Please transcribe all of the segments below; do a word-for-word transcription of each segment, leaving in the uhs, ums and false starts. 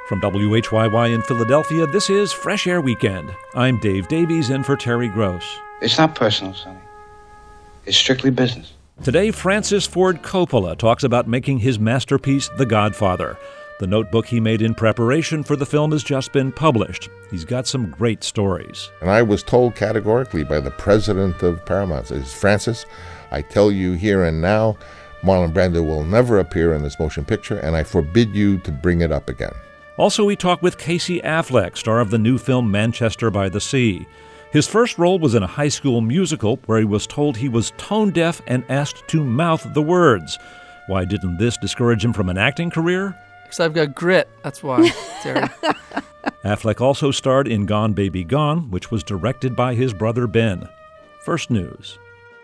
From W H Y Y in Philadelphia, this is Fresh Air Weekend. I'm Dave Davies in for Terry Gross. It's not personal, Sonny. It's strictly business. Today, Francis Ford Coppola talks about making his masterpiece, The Godfather. The notebook he made in preparation for the film has just been published. He's got some great stories. And I was told categorically by the president of Paramount, says, Francis, I tell you here and now, Marlon Brando will never appear in this motion picture, and I forbid you to bring it up again. Also, we talk with Casey Affleck, star of the new film Manchester by the Sea. His first role was in a high school musical where he was told he was tone deaf and asked to mouth the words. Why didn't this discourage him from an acting career? Because I've got grit, that's why, Terry. Affleck also starred in Gone Baby Gone, which was directed by his brother Ben. First news.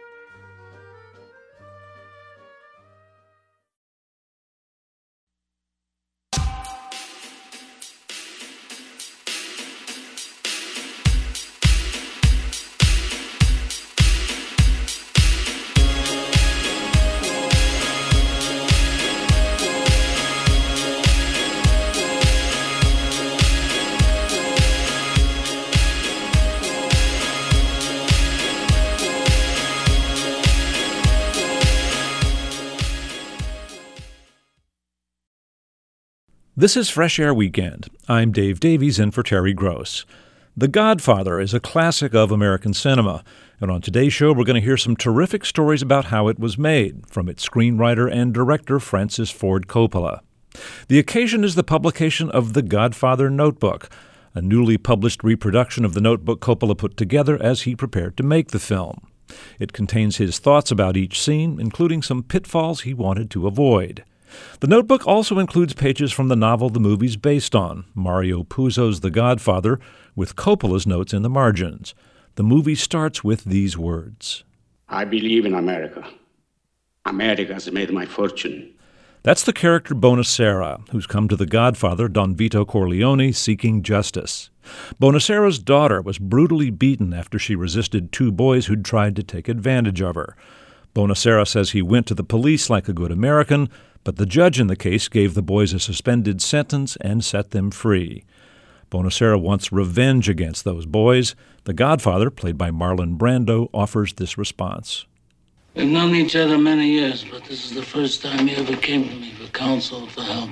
This is Fresh Air Weekend. I'm Dave Davies in for Terry Gross. The Godfather is a classic of American cinema, and on today's show we're going to hear some terrific stories about how it was made from its screenwriter and director Francis Ford Coppola. The occasion is the publication of The Godfather Notebook, a newly published reproduction of the notebook Coppola put together as he prepared to make the film. It contains his thoughts about each scene, including some pitfalls he wanted to avoid. The notebook also includes pages from the novel the movie's based on, Mario Puzo's The Godfather, with Coppola's notes in the margins. The movie starts with these words. I believe in America. America has made my fortune. That's the character Bonacera, who's come to The Godfather, Don Vito Corleone, seeking justice. Bonacera's daughter was brutally beaten after she resisted two boys who'd tried to take advantage of her. Bonacera says he went to the police like a good American, but the judge in the case gave the boys a suspended sentence and set them free. Bonacera wants revenge against those boys. The Godfather, played by Marlon Brando, offers this response. We've known each other many years, but this is the first time you ever came to me for counsel, for help.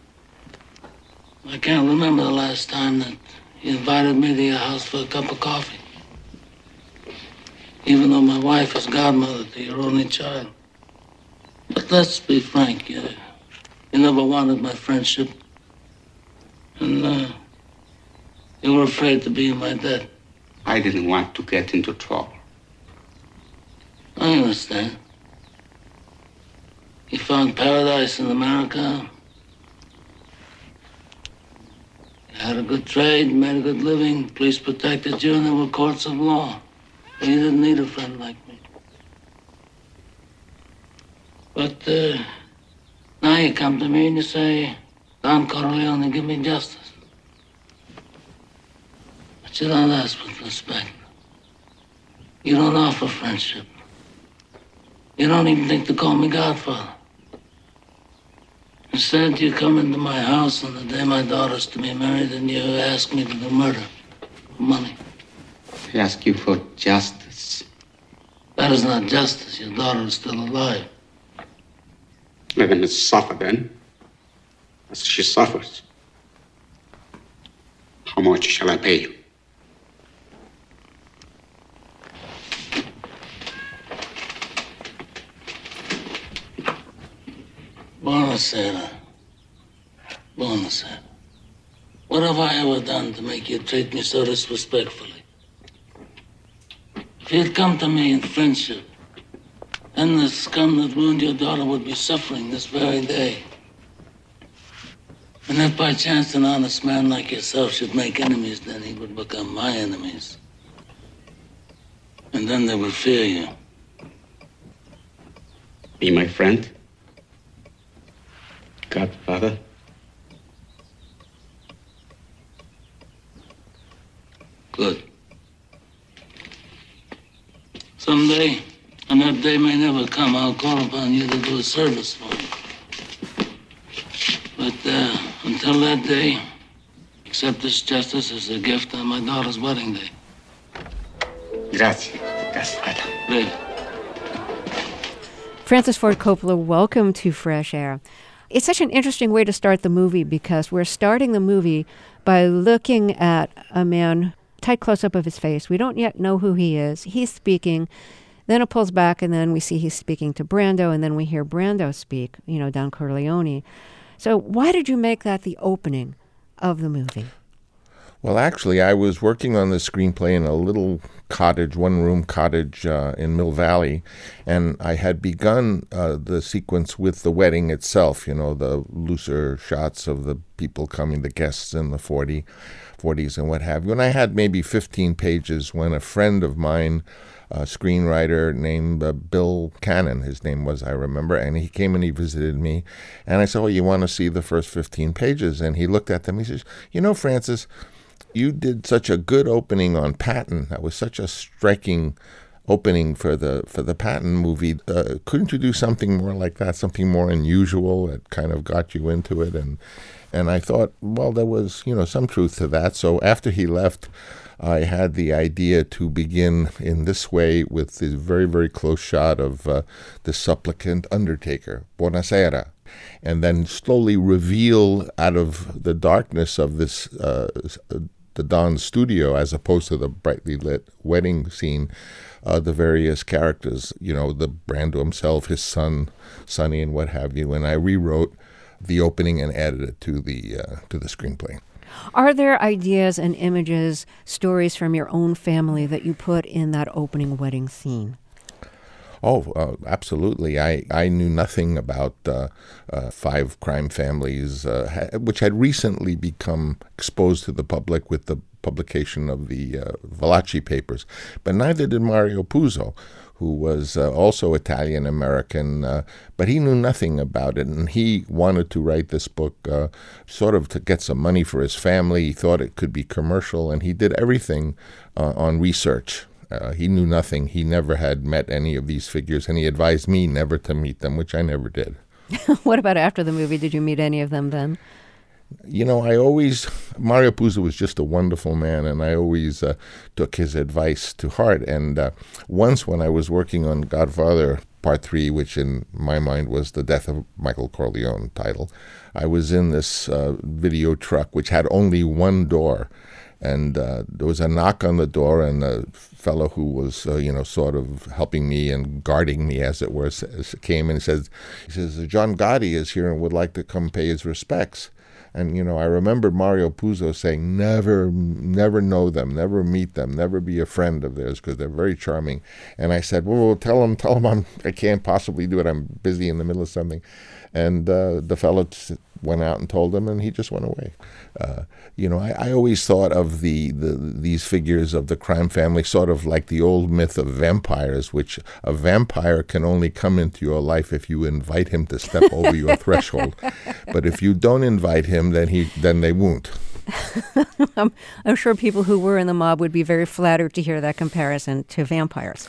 I can't remember the last time that you invited me to your house for a cup of coffee. Even though my wife is godmother to your only child. But let's be frank, you, you never wanted my friendship. And uh, you were afraid to be in my debt. I didn't want to get into trouble. I understand. You found paradise in America. You had a good trade, made a good living, police protected you, and there were courts of law. You didn't need a friend like me. But uh, now you come to me and you say, Don Corleone, give me justice. But you don't ask with respect. You don't offer friendship. You don't even think to call me Godfather. Instead, you come into my house on the day my daughter's to be married and you ask me to do murder for money. I ask you for justice. That is not justice. Your daughter is still alive. Let him suffer then, as she suffers. How much shall I pay you? Bonacera. Bonacera. What have I ever done to make you treat me so disrespectfully? If you'd come to me in friendship, then the scum that ruined your daughter would be suffering this very day. And if by chance an honest man like yourself should make enemies, then he would become my enemies. And then they would fear you. Be my friend? Godfather? Good. Someday, and that day may never come, I'll call upon you to do a service for me. But uh, until that day, accept this justice as a gift on my daughter's wedding day. Grazie. Caspita. Prego. Francis Ford Coppola, welcome to Fresh Air. It's such an interesting way to start the movie because we're starting the movie by looking at a man, tight close-up of his face. We don't yet know who he is. He's speaking. Then it pulls back, and then we see he's speaking to Brando, and then we hear Brando speak, you know, Don Corleone. So why did you make that the opening of the movie? Well, actually, I was working on the screenplay in a little cottage, one-room cottage uh, in Mill Valley, and I had begun uh, the sequence with the wedding itself, you know, the looser shots of the people coming, the guests in the forty, forties and what have you. And I had maybe fifteen pages when a friend of mine, a screenwriter named uh, Bill Cannon, his name was, I remember, and he came and he visited me. And I said, well, you want to see the first fifteen pages? And he looked at them. He says, you know, Francis, you did such a good opening on Patton. That was such a striking opening for the for the Patton movie. Uh, couldn't you do something more like that, something more unusual that kind of got you into it? And and I thought, well, there was, you know, some truth to that. So after he left, I had the idea to begin in this way with this very, very close shot of uh, the supplicant undertaker, Buonasera, and then slowly reveal out of the darkness of this uh, the Don studio, as opposed to the brightly lit wedding scene, uh, the various characters, you know, the Brando himself, his son, Sonny, and what have you. And I rewrote the opening and added it to the uh, to the screenplay. Are there ideas and images, stories from your own family that you put in that opening wedding scene? Oh, uh, absolutely. I, I knew nothing about uh, uh, Five Crime Families, uh, ha- which had recently become exposed to the public with the publication of the uh, Valachi papers. But neither did Mario Puzo, who was uh, also Italian-American, uh, but he knew nothing about it. And he wanted to write this book uh, sort of to get some money for his family. He thought it could be commercial, and he did everything uh, on research. Uh, he knew nothing. He never had met any of these figures, and he advised me never to meet them, which I never did. What about after the movie? Did you meet any of them then? You know, I always, Mario Puzo was just a wonderful man, and I always uh, took his advice to heart. And uh, once when I was working on Godfather Part three, which in my mind was the Death of Michael Corleone title, I was in this uh, video truck, which had only one door. And uh, there was a knock on the door, and the fellow who was, uh, you know, sort of helping me and guarding me, as it were, came and said, he says, John Gotti is here and would like to come pay his respects. And, you know, I remember Mario Puzo saying, never, never know them, never meet them, never be a friend of theirs, because they're very charming. And I said, well, tell him, tell him I'm, I can't possibly do it. I'm busy in the middle of something. And uh, the fellow went out and told him, and he just went away. Uh, you know, I, I always thought of the, the these figures of the crime family sort of like the old myth of vampires, which a vampire can only come into your life if you invite him to step over your threshold. But if you don't invite him, then he then they won't. I'm, I'm sure people who were in the mob would be very flattered to hear that comparison to vampires.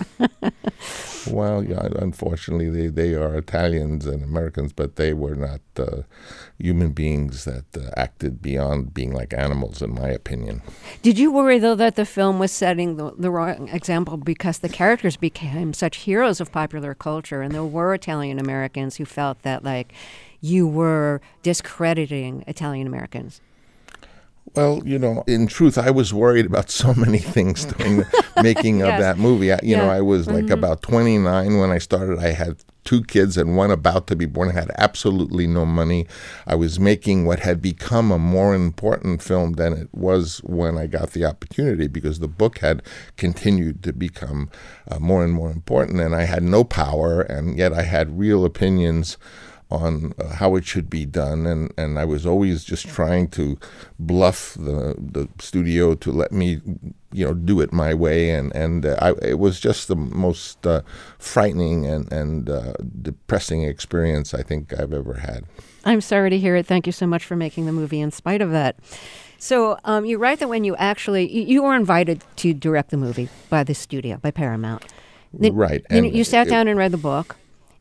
Well, yeah, unfortunately, they, they are Italians and Americans, but they were not uh, human beings that uh, acted beyond being like animals, in my opinion. Did you worry, though, that the film was setting the, the wrong example because the characters became such heroes of popular culture, and there were Italian Americans who felt that, like, you were discrediting Italian Americans? Well, you know, in truth, I was worried about so many things during the making of Yes. that movie. I, you Yeah. know, I was like Mhm. about twenty-nine when I started. I had two kids and one about to be born. I had absolutely no money. I was making what had become a more important film than it was when I got the opportunity, because the book had continued to become uh, more and more important, and I had no power, and yet I had real opinions on uh, how it should be done, and, and I was always just trying to bluff the the studio to let me, you know, do it my way, and and uh, I, it was just the most uh, frightening and and uh, depressing experience I think I've ever had. I'm sorry to hear it. Thank you so much for making the movie in spite of that. So um, you write that when you actually, you, you were invited to direct the movie by the studio, by Paramount. Then, Right. Then and you sat it- down and read the book.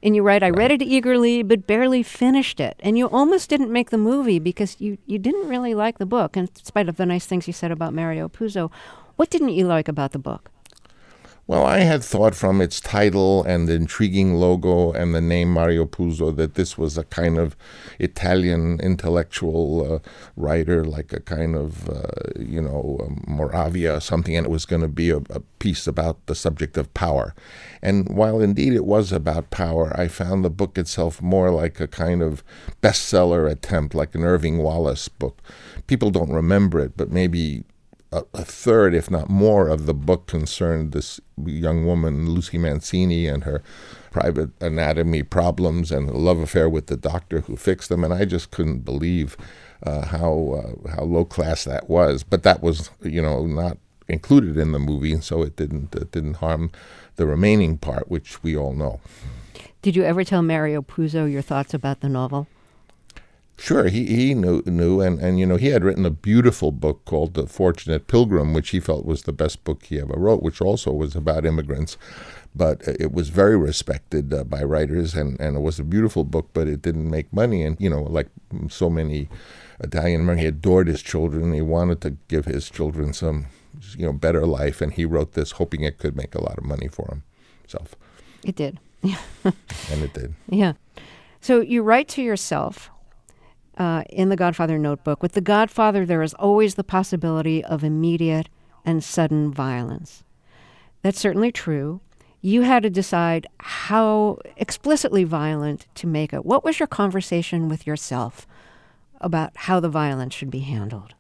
And you're right, I read it eagerly, but barely finished it. And you almost didn't make the movie because you, you didn't really like the book, in spite of the nice things you said about Mario Puzo. What didn't you like about the book? Well, I had thought from its title and the intriguing logo and the name Mario Puzo that this was a kind of Italian intellectual uh, writer, like a kind of, uh, you know, um, Moravia or something, and it was going to be a, a piece about the subject of power. And while indeed it was about power, I found the book itself more like a kind of bestseller attempt, like an Irving Wallace book. People don't remember it, but maybe a third, if not more, of the book concerned this young woman, Lucy Mancini, and her private anatomy problems and a love affair with the doctor who fixed them. And I just couldn't believe uh, how uh, how low class that was. But that was, you know, not included in the movie, and so it didn't it didn't harm the remaining part, which we all know. Did you ever tell Mario Puzo your thoughts about the novel? Sure, he, he knew, knew and, and, you know, he had written a beautiful book called The Fortunate Pilgrim, which he felt was the best book he ever wrote, which also was about immigrants. But it was very respected uh, by writers, and, and it was a beautiful book, but it didn't make money. And, you know, like so many Italian Americans, he adored his children. He wanted to give his children some, you know, better life, and he wrote this hoping it could make a lot of money for himself. It did. And it did. Yeah. So you write to yourself, Uh, in the Godfather notebook, with the Godfather, there is always the possibility of immediate and sudden violence. That's certainly true. You had to decide how explicitly violent to make it. What was your conversation with yourself about how the violence should be handled?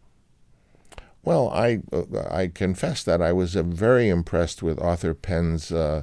Well, I uh, I confess that I was uh, very impressed with Arthur Penn's uh,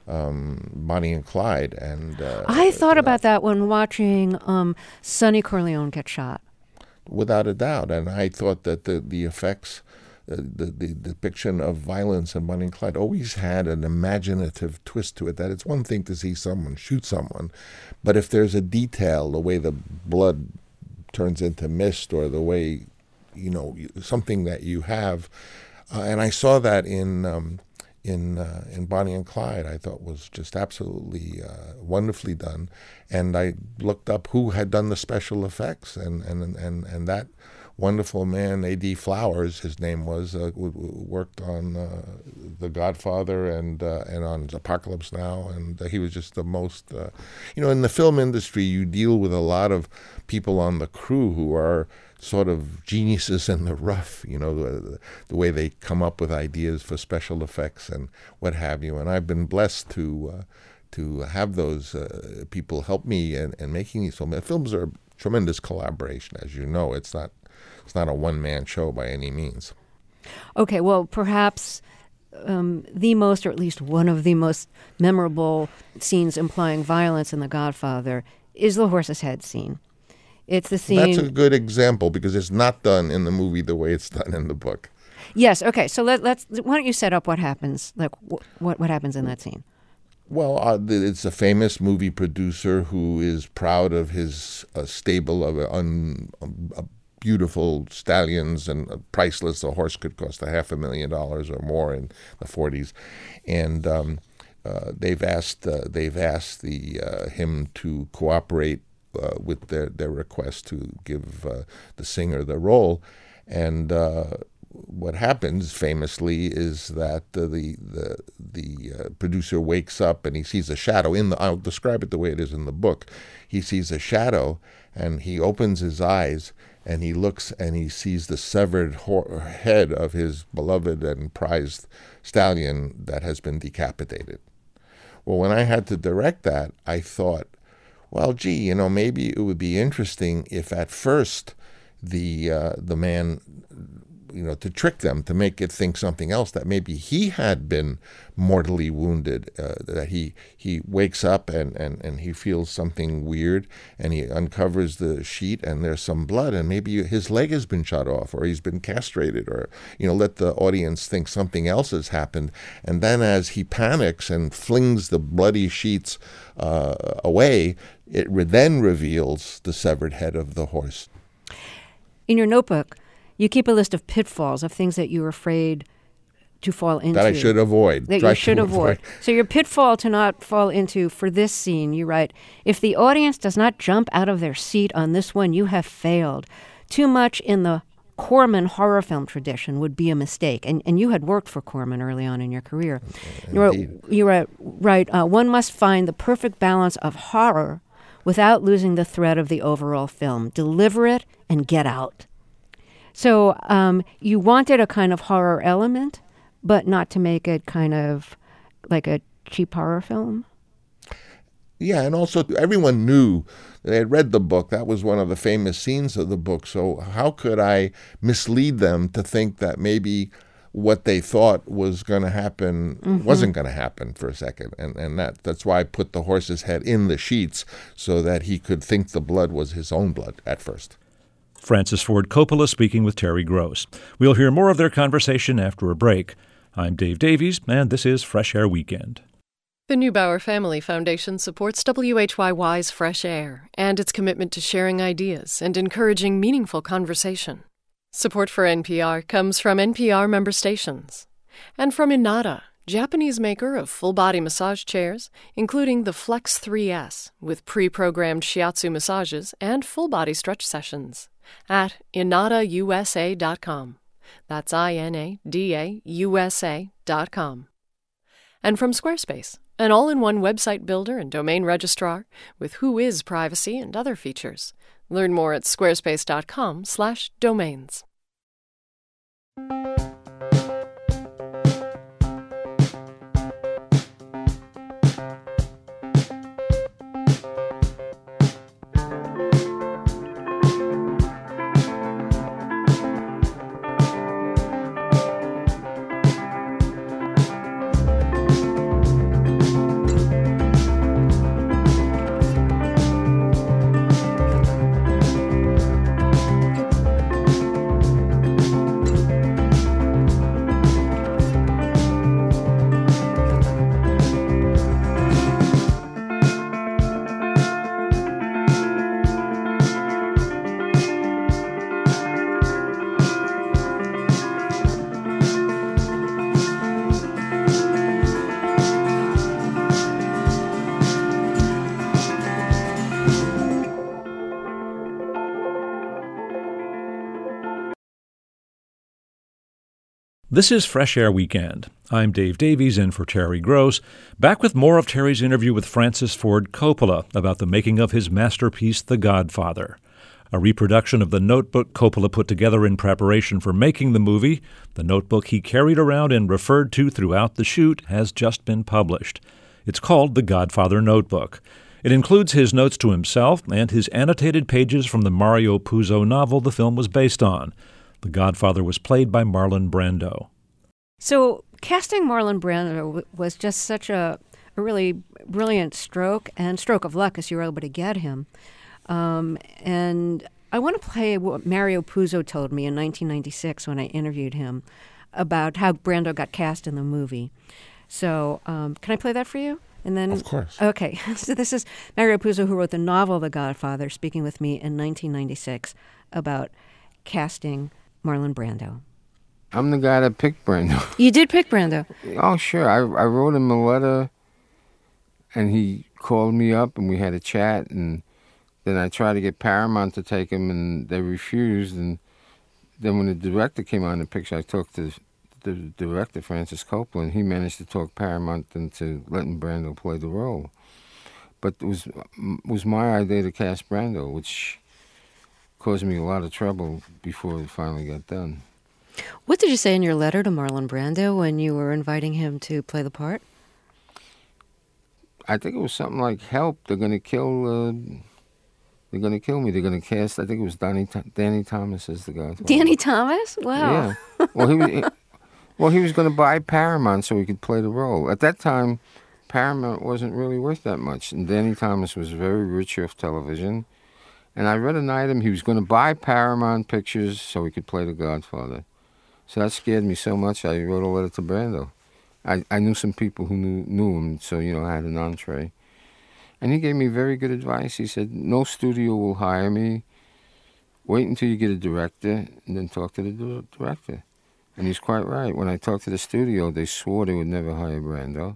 Um, Bonnie and Clyde, and uh, I thought uh, about that when watching um, Sonny Corleone get shot. Without a doubt, and I thought that the the effects, uh, the the depiction of violence in Bonnie and Clyde always had an imaginative twist to it. That it's one thing to see someone shoot someone, but if there's a detail, the way the blood turns into mist, or the way, you know, something that you have, uh, and I saw that in. Um, In uh, in Bonnie and Clyde, I thought was just absolutely uh, wonderfully done, and I looked up who had done the special effects, and and and, and that wonderful man, A D Flowers, his name was, uh, w- w- worked on uh, The Godfather and uh, and on Apocalypse Now, and uh, he was just the most, uh, you know, in the film industry, you deal with a lot of people on the crew who are sort of geniuses in the rough, you know, the, the way they come up with ideas for special effects and what have you. And I've been blessed to uh, to have those uh, people help me in, in making these films. Films are a tremendous collaboration, as you know. It's not it's not a one-man show by any means. Okay, well, perhaps um, the most, or at least one of the most memorable scenes implying violence in The Godfather is the horse's head scene. It's the scene. That's a good example because it's not done in the movie the way it's done in the book. Yes. Okay. So let, let's. Why don't you set up what happens? Like wh- what what happens in that scene? Well, uh, it's a famous movie producer who is proud of his uh, stable of uh, un, uh, beautiful stallions, and uh, priceless. A horse could cost a half a million dollars or more in the forties, and um, uh, they've asked uh, they've asked the uh, him to cooperate Uh, with their, their request to give uh, the singer the role. And uh, what happens famously is that uh, the the the uh, producer wakes up and he sees a shadow in the, I'll describe it the way it is in the book. He sees a shadow and he opens his eyes and he looks and he sees the severed ho- head of his beloved and prized stallion that has been decapitated. Well, when I had to direct that, I thought, well, gee, you know, maybe it would be interesting if at first the uh, the man, you know, to trick them, to make it think something else, that maybe he had been mortally wounded, uh, that he he wakes up and, and, and he feels something weird, and he uncovers the sheet and there's some blood, and maybe his leg has been shot off, or he's been castrated, or, you know, let the audience think something else has happened. And then as he panics and flings the bloody sheets uh, away, it re- then reveals the severed head of the horse. In your notebook, you keep a list of pitfalls, of things that you were afraid to fall into. That I should avoid. That Try you should to avoid. So your pitfall to not fall into for this scene, you write, if the audience does not jump out of their seat on this one, you have failed. Too much in the Corman horror film tradition would be a mistake. And and you had worked for Corman early on in your career. You wrote, you wrote, right, uh, one must find the perfect balance of horror without losing the thread of the overall film. Deliver it and get out. So um, you wanted a kind of horror element, but not to make it kind of like a cheap horror film? Yeah, and also everyone knew, they had read the book. That was one of the famous scenes of the book. So how could I mislead them to think that maybe what they thought was going to happen mm-hmm. wasn't going to happen for a second? And and that that's why I put the horse's head in the sheets so that he could think the blood was his own blood at first. Francis Ford Coppola speaking with Terry Gross. We'll hear more of their conversation after a break. I'm Dave Davies, and this is Fresh Air Weekend. The Neubauer Family Foundation supports W H Y Y's Fresh Air and its commitment to sharing ideas and encouraging meaningful conversation. Support for N P R comes from N P R member stations and from Inada, Japanese maker of full-body massage chairs, including the Flex three S with pre-programmed shiatsu massages and full-body stretch sessions at inada u s a dot com. That's I N A D A U S A dot com. And from Squarespace, an all-in-one website builder and domain registrar with Whois privacy and other features. Learn more at squarespace dot com slash domains. This is Fresh Air Weekend. I'm Dave Davies in for Terry Gross, back with more of Terry's interview with Francis Ford Coppola about the making of his masterpiece, The Godfather. A reproduction of the notebook Coppola put together in preparation for making the movie, the notebook he carried around and referred to throughout the shoot, has just been published. It's called The Godfather Notebook. It includes his notes to himself and his annotated pages from the Mario Puzo novel the film was based on. The Godfather was played by Marlon Brando. So casting Marlon Brando was just such a, a really brilliant stroke and stroke of luck as you were able to get him. Um, and I want to play what Mario Puzo told me in nineteen ninety-six when I interviewed him about how Brando got cast in the movie. So um, can I play that for you? And then, of course. Okay. So this is Mario Puzo, who wrote the novel The Godfather, speaking with me in nineteen ninety-six about casting Marlon Brando. I'm the guy that picked Brando. You did pick Brando? Oh, sure. I I wrote him a letter, and he called me up, and we had a chat, and then I tried to get Paramount to take him, and they refused, and then when the director came on the picture, I talked to the director, Francis Coppola, and he managed to talk Paramount into letting Brando play the role. But it was, it was my idea to cast Brando, which caused me a lot of trouble before it finally got done. What did you say in your letter to Marlon Brando when you were inviting him to play the part? I think it was something like, help, they're going to kill, uh, they're going to kill me. They're going to cast, I think it was Danny, Danny Thomas as the guy. Danny Thomas? Wow. Yeah. Well, he was, he, well, he was going to buy Paramount so he could play the role. At that time, Paramount wasn't really worth that much, and Danny Thomas was very rich off television. And I read an item, he was going to buy Paramount Pictures so he could play The Godfather. So that scared me so much, I wrote a letter to Brando. I, I knew some people who knew, knew him, so, you know, I had an entree. And he gave me very good advice. He said, no studio will hire me. Wait until you get a director, and then talk to the director. And he's quite right. When I talked to the studio, they swore they would never hire Brando.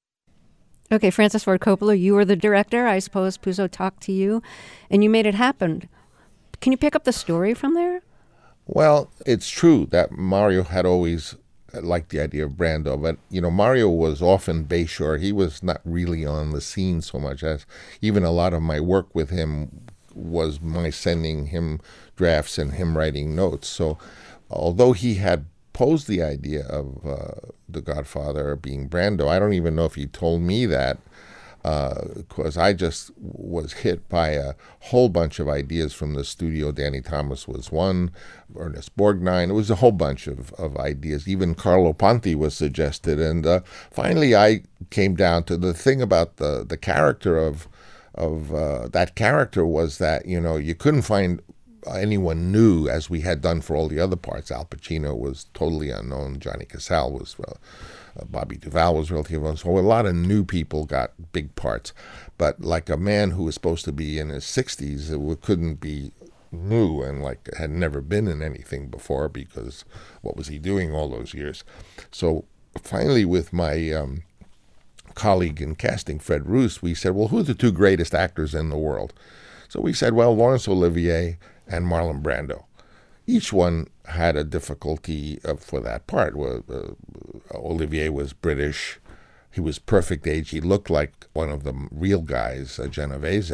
Okay, Francis Ford Coppola, you were the director. I suppose Puzo talked to you, and you made it happen. Can you pick up the story from there? Well, it's true that Mario had always liked the idea of Brando, but, you know, Mario was often Bayshore. He was not really on the scene so much, as even a lot of my work with him was my sending him drafts and him writing notes. So although he had posed the idea of uh, The Godfather being Brando, I don't even know if he told me that, because uh, I just was hit by a whole bunch of ideas from the studio. Danny Thomas was one, Ernest Borgnine. It was a whole bunch of, of ideas. Even Carlo Ponti was suggested. And uh, finally I came down to the thing about the, the character of, of uh, that character was that, you know, you couldn't find anyone new, as we had done for all the other parts. Al Pacino was totally unknown. Johnny Cassell was, uh, uh, Bobby Duvall was relatively unknown. So a lot of new people got big parts. But like a man who was supposed to be in his sixties, it couldn't be new and like had never been in anything before, because what was he doing all those years? So finally, with my um, colleague in casting, Fred Roos, we said, well, who are the two greatest actors in the world? So we said, well, Laurence Olivier and Marlon Brando. Each one had a difficulty uh, for that part. Uh, uh, Olivier was British. He was perfect age. He looked like one of the real guys, uh, Genovese.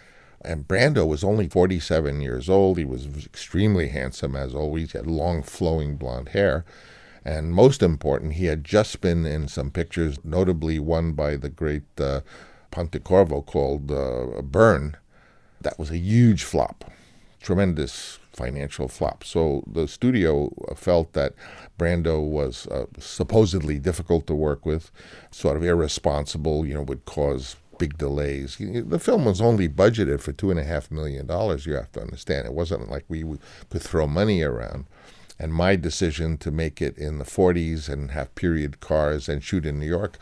And Brando was only forty-seven years old. He was extremely handsome, as always. He had long, flowing blonde hair. And most important, he had just been in some pictures, notably one by the great uh, Pontecorvo called uh, Burn. That was a huge flop. Tremendous financial flop. So the studio felt that Brando was uh, supposedly difficult to work with, sort of irresponsible, you know, would cause big delays. The film was only budgeted for two and a half million dollars, you have to understand. It wasn't like we could throw money around. And my decision to make it in the forties and have period cars and shoot in New York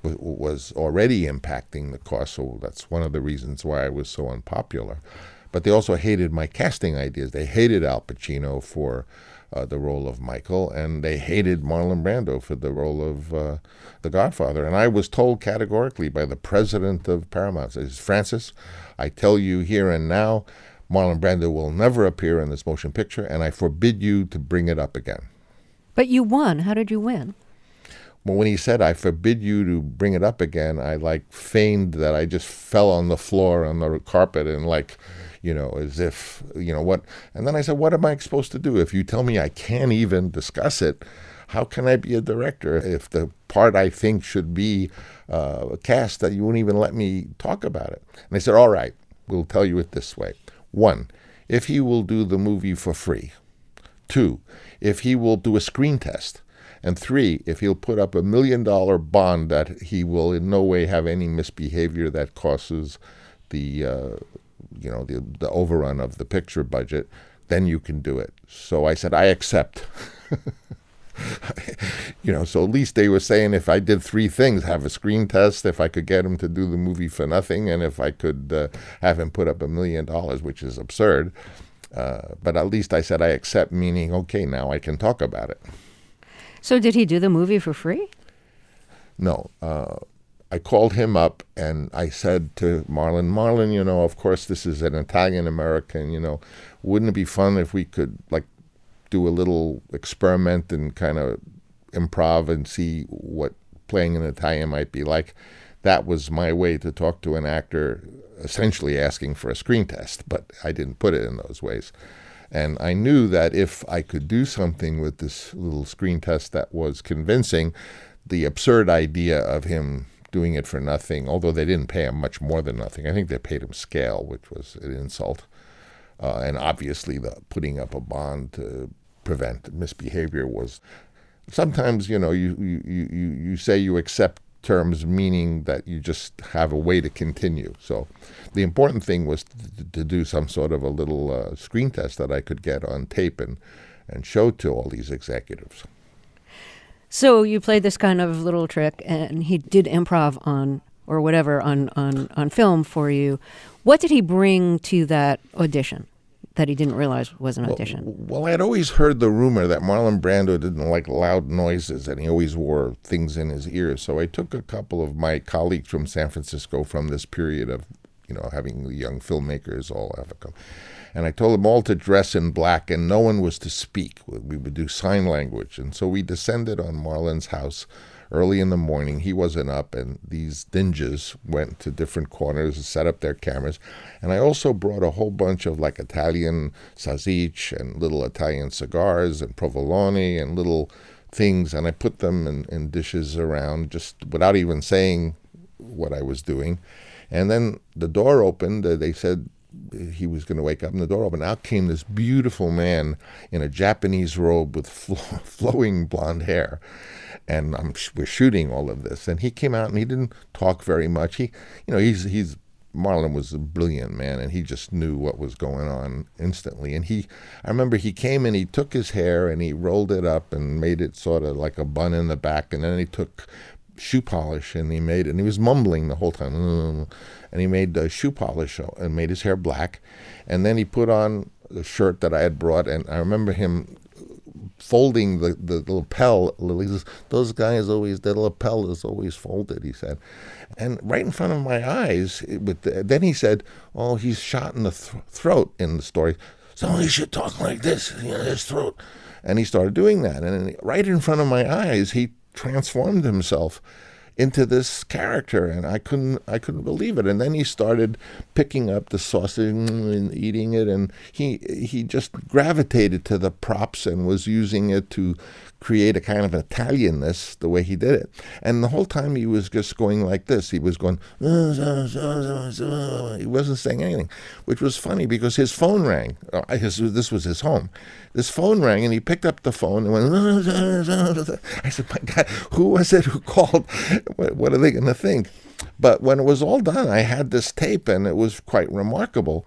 was already impacting the cost. So that's one of the reasons why I was so unpopular. But they also hated my casting ideas. They hated Al Pacino for uh, the role of Michael, and they hated Marlon Brando for the role of uh, The Godfather. And I was told categorically by the president of Paramount, says, Francis, I tell you here and now, Marlon Brando will never appear in this motion picture, and I forbid you to bring it up again. But you won. How did you win? Well, when he said, I forbid you to bring it up again, I like feigned that I just fell on the floor on the carpet and like, you know, as if, you know, what, and then I said, what am I supposed to do? If you tell me I can't even discuss it, how can I be a director if the part I think should be uh, cast that you won't even let me talk about it? And they said, all right, we'll tell you it this way. One, if he will do the movie for free. Two, if he will do a screen test. And three, if he'll put up a million dollar bond that he will in no way have any misbehavior that causes the, uh, you know, the, the overrun of the picture budget, then you can do it. So I said, I accept. You know, so at least they were saying if I did three things, have a screen test, if I could get him to do the movie for nothing, and if I could uh, have him put up a million dollars, which is absurd. Uh, but at least I said I accept, meaning, okay, now I can talk about it. So did he do the movie for free? No. Uh, I called him up and I said to Marlon, Marlon, you know, of course this is an Italian-American, you know, wouldn't it be fun if we could, like, do a little experiment and kind of improv and see what playing in Italian might be like? That was my way to talk to an actor, essentially asking for a screen test, but I didn't put it in those ways. And I knew that if I could do something with this little screen test that was convincing, the absurd idea of him doing it for nothing, although they didn't pay him much more than nothing. I think they paid him scale, which was an insult. Uh, and obviously the putting up a bond to prevent misbehavior was... Sometimes, you know, you, you, you, you say you accept terms, meaning that you just have a way to continue. So the important thing was to, to do some sort of a little uh, screen test that I could get on tape and, and show to all these executives. So you played this kind of little trick, and he did improv on, or whatever, on, on, on film for you. What did he bring to that audition? that he didn't realize was an audition? Well, well, I'd always heard the rumor that Marlon Brando didn't like loud noises, and he always wore things in his ears. So I took a couple of my colleagues from San Francisco from this period of, you know, having young filmmakers all have come. And I told them all to dress in black, and no one was to speak. We would do sign language. And so we descended on Marlon's house early in the morning. He wasn't up, and these ninjas went to different corners and set up their cameras. And I also brought a whole bunch of like Italian sausage and little Italian cigars and provolone and little things, and I put them in, in dishes around just without even saying what I was doing. And then the door opened. Uh, they said he was going to wake up, and the door opened. Out came this beautiful man in a Japanese robe with fl- flowing blonde hair. And I'm, we're shooting all of this. And he came out, and he didn't talk very much. He, you know, he's he's Marlon was a brilliant man, and he just knew what was going on instantly. And he, I remember he came and he took his hair and he rolled it up and made it sort of like a bun in the back. And then he took shoe polish and he made it, and he was mumbling the whole time. And he made uh, shoe polish and made his hair black. And then he put on the shirt that I had brought, and I remember him folding the, the, the lapel. He says, those guys always, their lapel is always folded, he said. And right in front of my eyes, it, with the, then he said, oh, he's shot in the th- throat in the story. Somebody should talk like this, you know, his throat. And he started doing that. And right in front of my eyes, he transformed himself into this character, and I couldn't I couldn't believe it. And then he started picking up the sausage and eating it, and he he just gravitated to the props and was using it to create a kind of Italianness the way he did it. And the whole time he was just going like this. He was going, he wasn't saying anything, which was funny because his phone rang. His, this was his home. This phone rang, and he picked up the phone and went, I said, my God, who was it who called? What, what are they going to think? But when it was all done, I had this tape, and it was quite remarkable.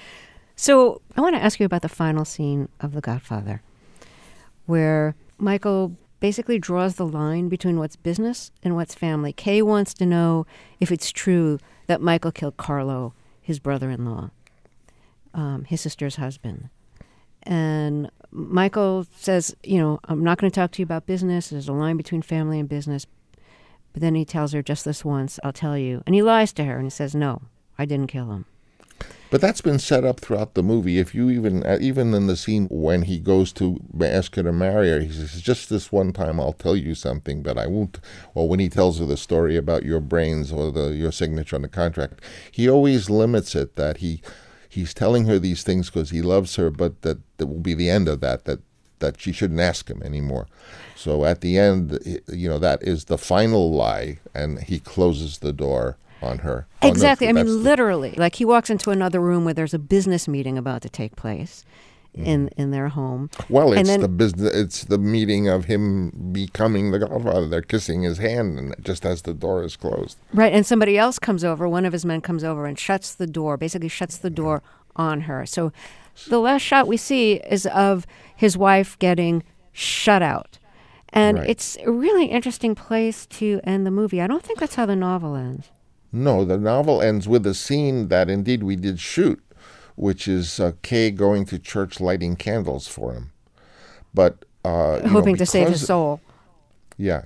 So I want to ask you about the final scene of The Godfather, where Michael basically draws the line between what's business and what's family. Kay wants to know if it's true that Michael killed Carlo, his brother-in-law, um, his sister's husband. And Michael says, you know, I'm not going to talk to you about business. There's a line between family and business. But then he tells her, just this once, I'll tell you. And he lies to her, and he says, no, I didn't kill him. But that's been set up throughout the movie. If you even, uh, even in the scene when he goes to ask her to marry her, he says, just this one time I'll tell you something, but I won't. Or when he tells her the story about your brains or the your signature on the contract, he always limits it that he he's telling her these things because he loves her, but that, that will be the end of that, that that she shouldn't ask him anymore. So at the end, you know, that is the final lie, and he closes the door on her. Exactly. Oh, no, I mean, the, literally. Like, he walks into another room where there's a business meeting about to take place mm. in, in their home. Well, it's then, the business. It's the meeting of him becoming the Godfather. They're kissing his hand, and just as the door is closed. Right, and somebody else comes over. One of his men comes over and shuts the door, basically shuts the door on her. So the last shot we see is of his wife getting shut out. And right. It's a really interesting place to end the movie. I don't think that's how the novel ends. No, the novel ends with a scene that indeed we did shoot, which is uh, Kay going to church lighting candles for him. But uh, hoping know, to save his soul. Yeah.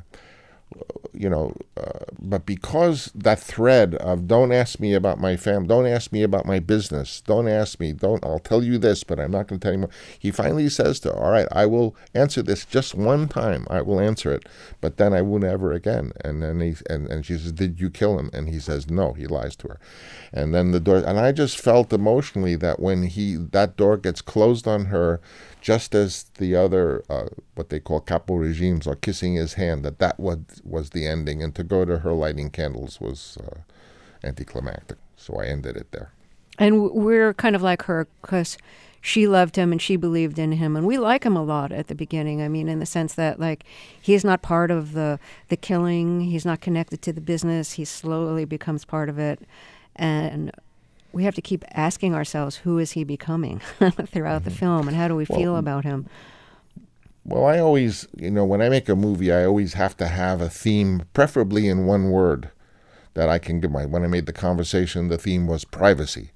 You know, uh, but because that thread of don't ask me about my family, don't ask me about my business, don't ask me, don't, I'll tell you this, but I'm not going to tell you more. He finally says to her, all right, I will answer this just one time. I will answer it, but then I won't ever again. And then he, and, and she says, did you kill him? And he says, no, he lies to her. And then the door, and I just felt emotionally that when he, that door gets closed on her, just as the other, uh, what they call capo regimes, are kissing his hand, that that was, was the ending. And to go to her lighting candles was uh, anticlimactic. So I ended it there. And we're kind of like her because she loved him and she believed in him. And we like him a lot at the beginning. I mean, in the sense that, like, he's not part of the, the killing. He's not connected to the business. He slowly becomes part of it. And we have to keep asking ourselves, who is he becoming throughout mm-hmm. the film, and how do we well, feel about him? Well, I always, you know, when I make a movie, I always have to have a theme, preferably in one word, that I can give my, when I made The Conversation, the theme was privacy.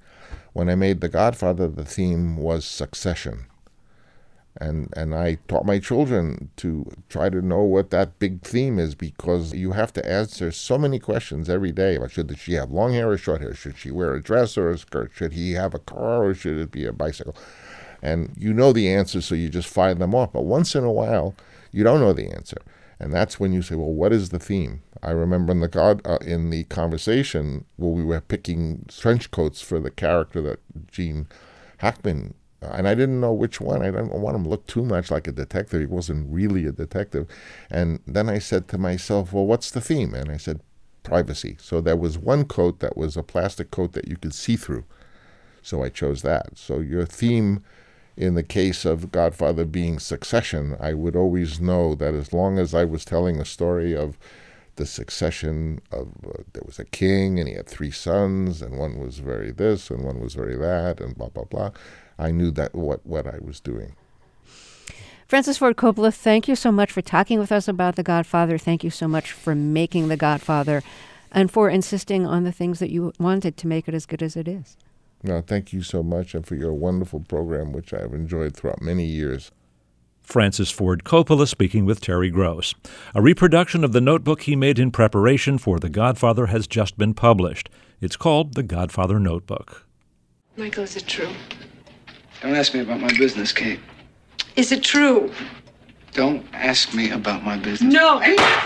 when I made The Godfather, the theme was succession. And and I taught my children to try to know what that big theme is, because you have to answer so many questions every day about should she have long hair or short hair? Should she wear a dress or a skirt? Should he have a car or should it be a bicycle? And you know the answers, so you just fire them off. But once in a while, you don't know the answer. And that's when you say, well, what is the theme? I remember in the God uh, in the conversation where we were picking trench coats for the character that Gene Hackman, and I didn't know which one. I didn't want him to look too much like a detective. He wasn't really a detective. And then I said to myself, well, what's the theme? And I said, privacy. So there was one coat that was a plastic coat that you could see through. So I chose that. So your theme in the case of Godfather being succession, I would always know that as long as I was telling a story of the succession of, uh, there was a king and he had three sons and one was very this and one was very that and blah, blah, blah. I knew that what, what I was doing. Francis Ford Coppola, thank you so much for talking with us about The Godfather. Thank you so much for making The Godfather and for insisting on the things that you wanted to make it as good as it is. No, thank you so much, and for your wonderful program, which I've enjoyed throughout many years. Francis Ford Coppola speaking with Terry Gross. A reproduction of the notebook he made in preparation for The Godfather has just been published. It's called The Godfather Notebook. Michael, is it true? Don't ask me about my business, Kate. Is it true? Don't ask me about my business. No!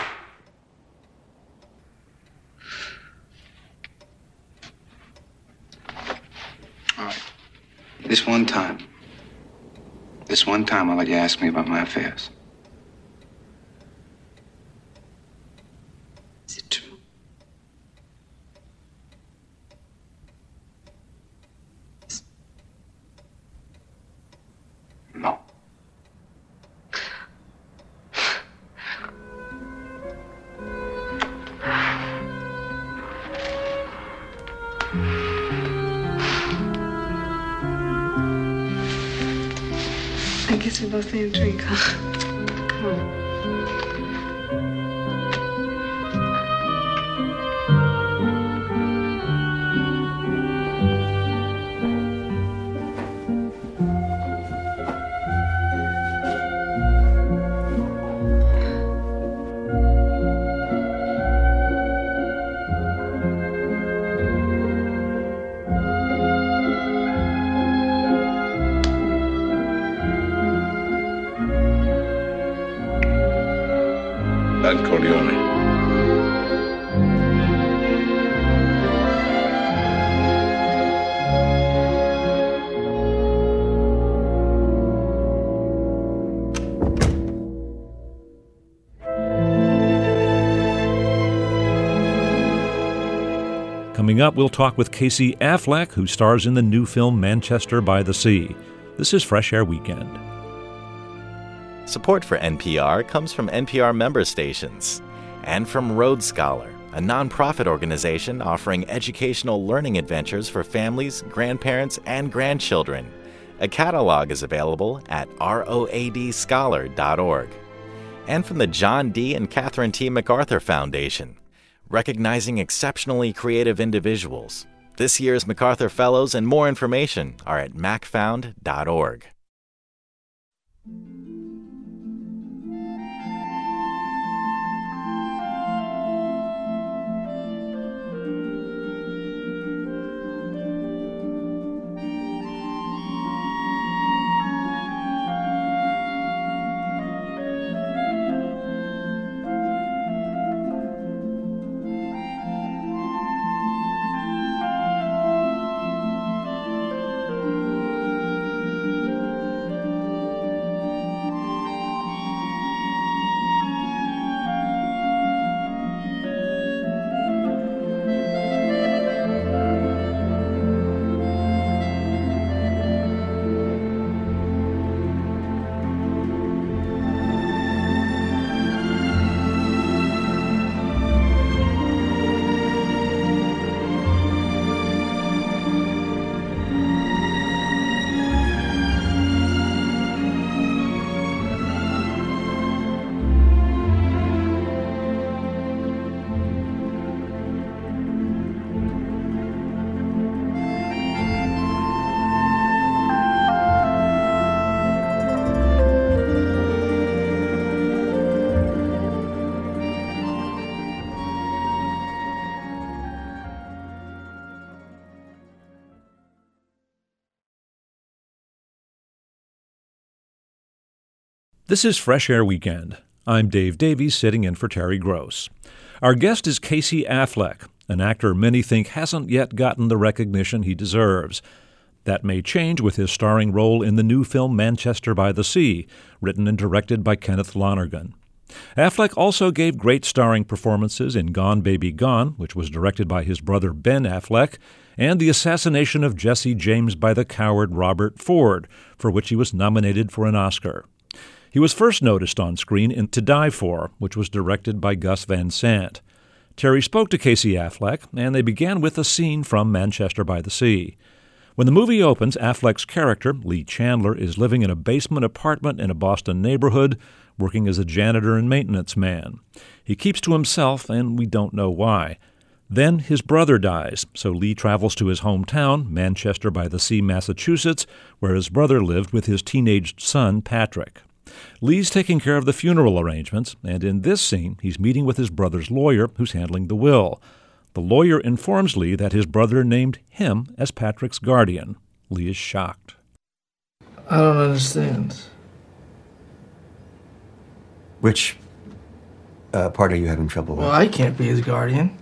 All right. This one time. This one time I'll let you ask me about my affairs. Is it true? No. I guess we both need a drink, huh? Come on. Don Corleone. Coming up, we'll talk with Casey Affleck, who stars in the new film Manchester by the Sea. This is Fresh Air Weekend. Support for N P R comes from N P R member stations and from Road Scholar, a nonprofit organization offering educational learning adventures for families, grandparents, and grandchildren. A catalog is available at road scholar dot org. And from the John D. and Catherine T. MacArthur Foundation, recognizing exceptionally creative individuals. This year's MacArthur Fellows and more information are at mac found dot org. This is Fresh Air Weekend. I'm Dave Davies, sitting in for Terry Gross. Our guest is Casey Affleck, an actor many think hasn't yet gotten the recognition he deserves. That may change with his starring role in the new film Manchester by the Sea, written and directed by Kenneth Lonergan. Affleck also gave great starring performances in Gone Baby Gone, which was directed by his brother Ben Affleck, and the assassination of Jesse James by the coward Robert Ford, for which he was nominated for an Oscar. He was first noticed on screen in To Die For, which was directed by Gus Van Sant. Terry spoke to Casey Affleck, and they began with a scene from Manchester by the Sea. When the movie opens, Affleck's character, Lee Chandler, is living in a basement apartment in a Boston neighborhood, working as a janitor and maintenance man. He keeps to himself, and we don't know why. Then his brother dies, so Lee travels to his hometown, Manchester by the Sea, Massachusetts, where his brother lived with his teenaged son, Patrick. Lee's taking care of the funeral arrangements, and in this scene, he's meeting with his brother's lawyer, who's handling the will. The lawyer informs Lee that his brother named him as Patrick's guardian. Lee is shocked. I don't understand. Which uh, part are you having trouble with? Well, I can't be his guardian.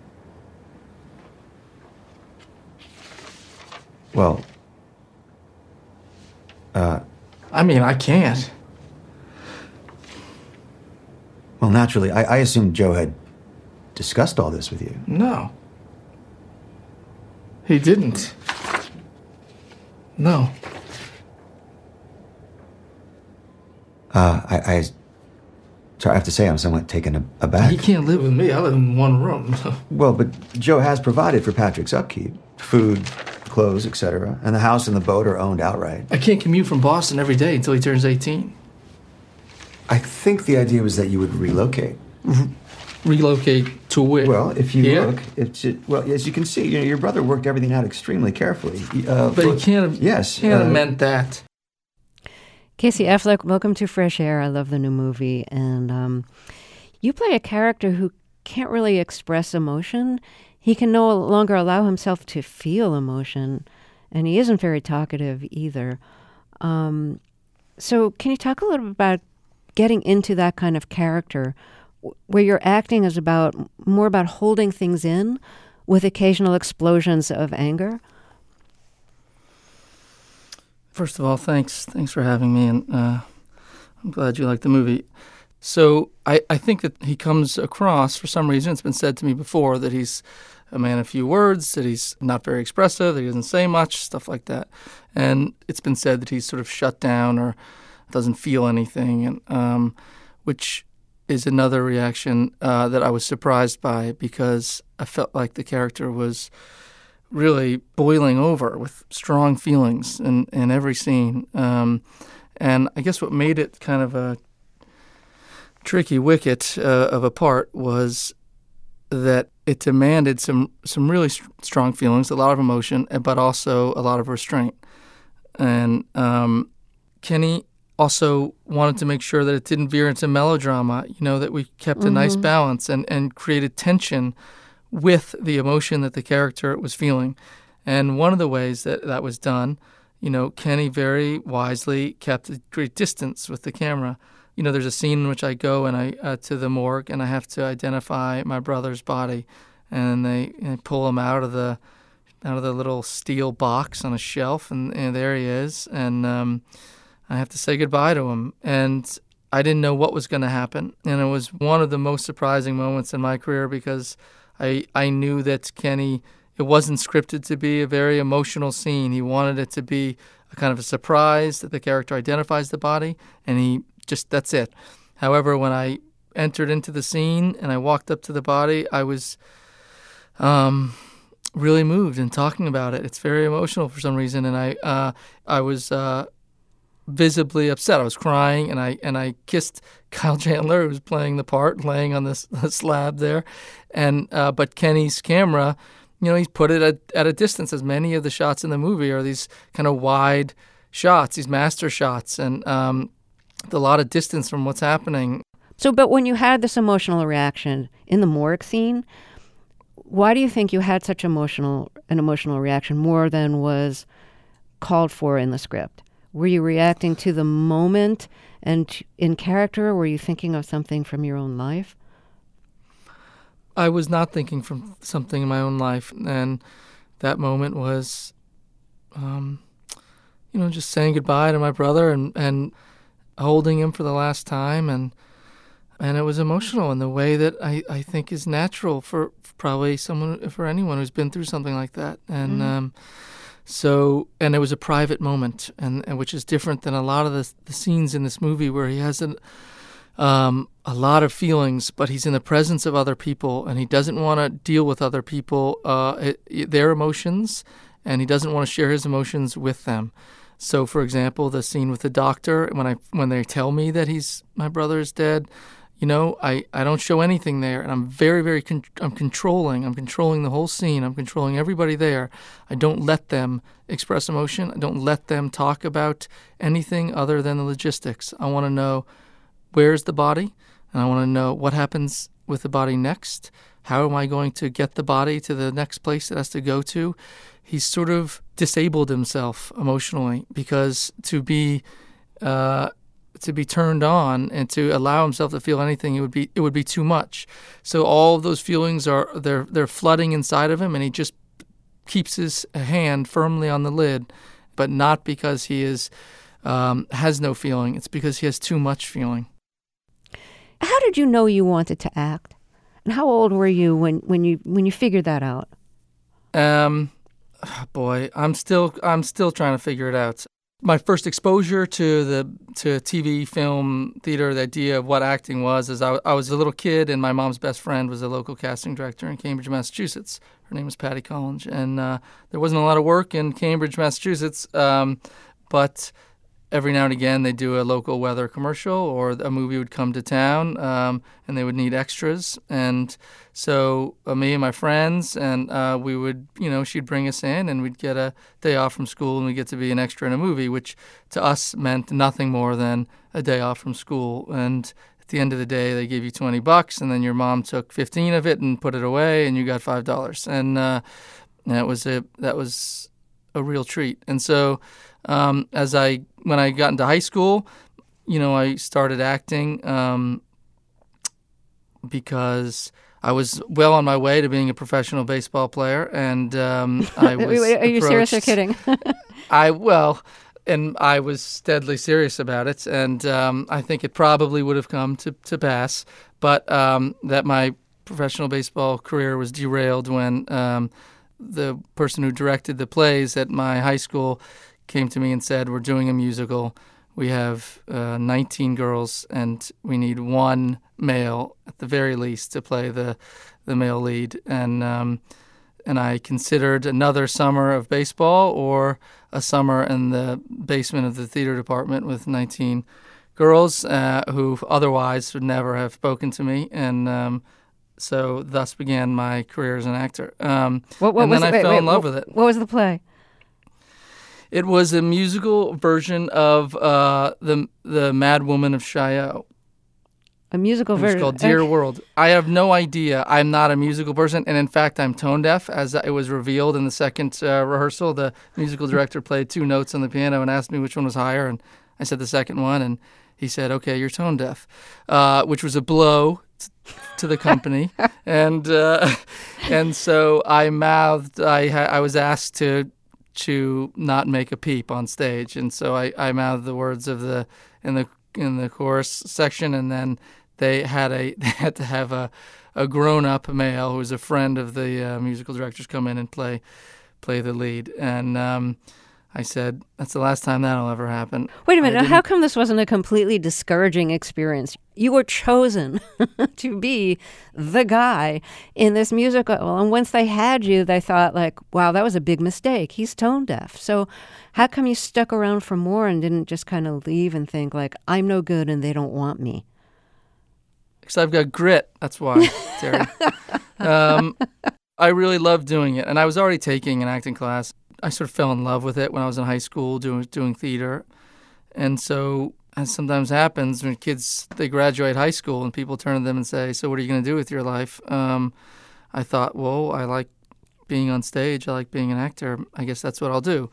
Well, uh... I mean, I can't. Well, naturally, I, I assumed Joe had discussed all this with you. No. He didn't. No. Uh, I, I, sorry, I have to say I'm somewhat taken aback. He can't live with me. I live in one room. Well, but Joe has provided for Patrick's upkeep. Food, clothes, et cetera. And the house and the boat are owned outright. I can't commute from Boston every day until he turns eighteen. I think the idea was that you would relocate. R- relocate to where? Well, if you Here? look, it's it, well, as you can see, you know, your brother worked everything out extremely carefully. Uh, but he can't have, yes, can't uh, have meant that. Casey Affleck, welcome to Fresh Air. I love the new movie. And um, you play a character who can't really express emotion. He can no longer allow himself to feel emotion, and he isn't very talkative either. Um, so can you talk a little bit about getting into that kind of character where your acting is about more about holding things in with occasional explosions of anger? First of all, thanks. Thanks for having me, and uh, I'm glad you liked the movie. So I, I think that he comes across, for some reason, it's been said to me before, that he's a man of few words, that he's not very expressive, that he doesn't say much, stuff like that. And it's been said that he's sort of shut down or doesn't feel anything, and um, which is another reaction uh, that I was surprised by, because I felt like the character was really boiling over with strong feelings in, in every scene. Um, and I guess what made it kind of a tricky wicket uh, of a part was that it demanded some, some really st- strong feelings, a lot of emotion, but also a lot of restraint. And um, Kenny also wanted to make sure that it didn't veer into melodrama, you know, that we kept a mm-hmm. nice balance and, and created tension with the emotion that the character was feeling. And one of the ways that that was done, you know, Kenny very wisely kept a great distance with the camera. You know, there's a scene in which I go and I uh, to the morgue and I have to identify my brother's body, and they, and they pull him out of the out of the little steel box on a shelf, and, and there he is, and um, I have to say goodbye to him. And I didn't know what was going to happen, and it was one of the most surprising moments in my career, because I I knew that Kenny, it wasn't scripted to be a very emotional scene. He wanted it to be a kind of a surprise that the character identifies the body, and he just, that's it. However, when I entered into the scene and I walked up to the body, I was um, really moved in talking about it. It's very emotional for some reason, and I uh, I was uh, visibly upset. I was crying, and I and I kissed Kyle Chandler, who was playing the part, laying on this slab there, and uh, but Kenny's camera, you know, he's put it at, at a distance, as many of the shots in the movie are these kind of wide shots, these master shots, and um, a lot of distance from what's happening. So, but when you had this emotional reaction in the morgue scene, why do you think you had such emotional an emotional reaction more than was called for in the script? Were you reacting to the moment and t- in character, or were you thinking of something from your own life? I was not thinking from something in my own life, and that moment was, um, you know, just saying goodbye to my brother and, and holding him for the last time, and and it was emotional in the way that I, I think is natural for, for probably someone, for anyone who's been through something like that, and mm-hmm. um, so and it was a private moment, and, and which is different than a lot of the the scenes in this movie where he has an. Um, a lot of feelings, but he's in the presence of other people, and he doesn't want to deal with other people, uh, it, it, their emotions, and he doesn't want to share his emotions with them. So, for example, the scene with the doctor, when I when they tell me that he's my brother is dead, you know, I, I don't show anything there, and I'm very, very, con- I'm controlling. I'm controlling the whole scene. I'm controlling everybody there. I don't let them express emotion. I don't let them talk about anything other than the logistics. I want to know, where's the body? And I want to know what happens with the body next. How am I going to get the body to the next place it has to go to? He's sort of disabled himself emotionally, because to be uh, to be turned on and to allow himself to feel anything, it would be it would be too much. So all of those feelings are they're they're flooding inside of him, and he just keeps his hand firmly on the lid, but not because he is um, has no feeling. It's because he has too much feeling. How did you know you wanted to act? And how old were you when, when you when you figured that out? Um, boy, I'm still I'm still trying to figure it out. My first exposure to the to T V, film, theater, the idea of what acting was, is I, I was a little kid, and my mom's best friend was a local casting director in Cambridge, Massachusetts. Her name was Patty Collins, and uh, there wasn't a lot of work in Cambridge, Massachusetts, um, but every now and again, they'd do a local weather commercial, or a movie would come to town, um, and they would need extras. And so uh, me and my friends, and uh, we would, you know, she'd bring us in, and we'd get a day off from school, and we'd get to be an extra in a movie, which to us meant nothing more than a day off from school. And at the end of the day, they gave you twenty bucks, and then your mom took fifteen of it and put it away, and you got five dollars. And uh, that was a that was a real treat. And so um, as I when I got into high school, you know, I started acting um, because I was well on my way to being a professional baseball player, and um, I was Are you serious or kidding? I well, and I was deadly serious about it, and um, I think it probably would have come to, to pass, but um, that my professional baseball career was derailed when um, the person who directed the plays at my high school came to me and said, "We're doing a musical. We have uh, nineteen girls, and we need one male at the very least to play the the male lead." And um, and I considered another summer of baseball or a summer in the basement of the theater department with nineteen girls uh, who otherwise would never have spoken to me. And um, so thus began my career as an actor. Um, what, what and was then it? I Wait, fell wait, in love what, with it. What was the play? It was a musical version of uh, the the Mad Woman of Chaillot. A musical It was version. called Dear Okay. World. I have no idea. I'm not a musical person, and in fact, I'm tone deaf, as it was revealed in the second uh, rehearsal. The musical director played two notes on the piano and asked me which one was higher, and I said the second one, and he said, "Okay, you're tone deaf," uh, which was a blow t- to the company, and uh, and so I mouthed. I ha- I was asked to. to not make a peep on stage, and so I, I mouthed the words of the in the in the chorus section, and then they had a they had to have a, a grown up male who was a friend of the uh, musical directors come in and play play the lead, and um, I said, "That's the last time that'll ever happen." Wait a I minute. Now, didn't- how come this wasn't a completely discouraging experience? You were chosen to be the guy in this musical. And once they had you, they thought, like, wow, that was a big mistake. He's tone deaf. So how come you stuck around for more and didn't just kind of leave and think, like, I'm no good and they don't want me? Because I've got grit. That's why, Terry. um, I really love doing it, and I was already taking an acting class. I sort of fell in love with it when I was in high school doing doing theater, and so as sometimes happens when kids they graduate high school and people turn to them and say, "So what are you going to do with your life?" Um, I thought, well, I like being on stage. I like being an actor. I guess that's what I'll do.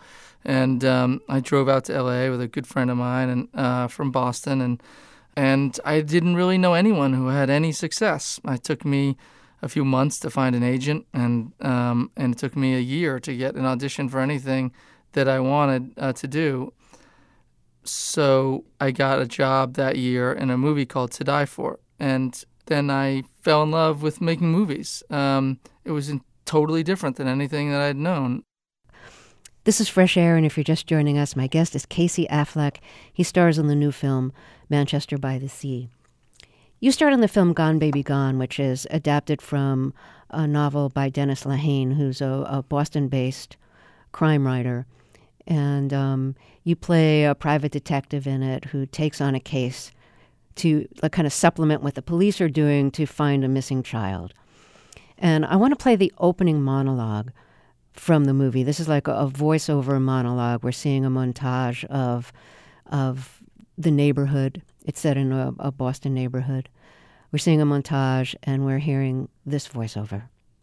And um, I drove out to L A with a good friend of mine and uh, from Boston, and and I didn't really know anyone who had any success. It took me a few months to find an agent, and um, and it took me a year to get an audition for anything that I wanted uh, to do. So I got a job that year in a movie called To Die For, and then I fell in love with making movies. Um, it was in, totally different than anything that I'd known. This is Fresh Air, and if you're just joining us, my guest is Casey Affleck. He stars in the new film Manchester by the Sea. You starred in the film Gone Baby Gone, which is adapted from a novel by Dennis Lehane, who's a, a Boston-based crime writer. And um, you play a private detective in it who takes on a case to like, kind of supplement what the police are doing to find a missing child. And I want to play the opening monologue from the movie. This is like a, a voiceover monologue. We're seeing a montage of of the neighborhood. It's set in a, a Boston neighborhood. We're seeing a montage, and we're hearing this voiceover.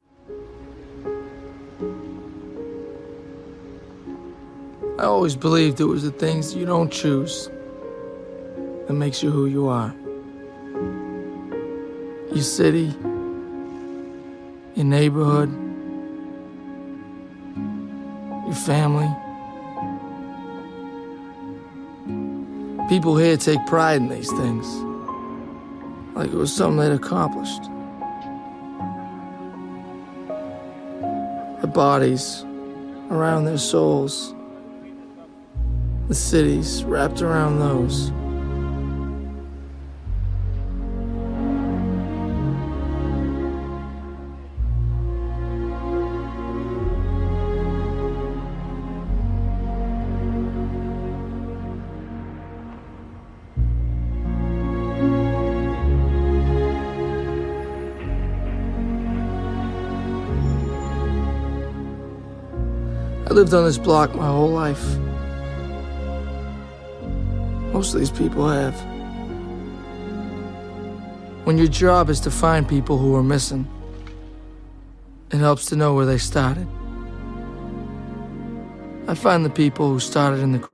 I always believed it was the things you don't choose that makes you who you are. Your city, your neighborhood, your family. People here take pride in these things, like it was something they'd accomplished. The bodies around their souls, the cities wrapped around those. I lived on this block my whole life. Most of these people have. When your job is to find people who are missing, it helps to know where they started. I find the people who started in the